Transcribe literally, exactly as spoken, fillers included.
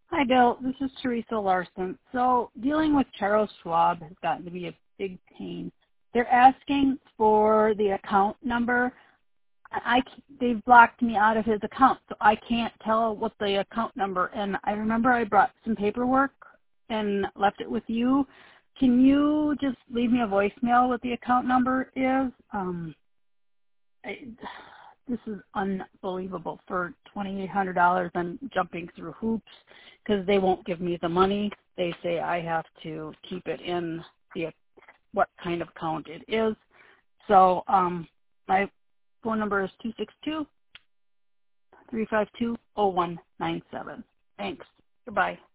Hi, Bill. This is Teresa Larson. So dealing with Charles Schwab has gotten to be a big pain. They're asking for the account number. I, they've blocked me out of his account, so I can't tell what the account number. And I remember I brought some paperwork and left it with you. Can you just leave me a voicemail what the account number is? Um, I, this is unbelievable. For twenty-eight hundred dollars I'm jumping through hoops because they won't give me the money. They say I have to keep it in the what kind of account it is. So um, my phone number is two six two, three five two, zero one nine seven. Thanks. Goodbye.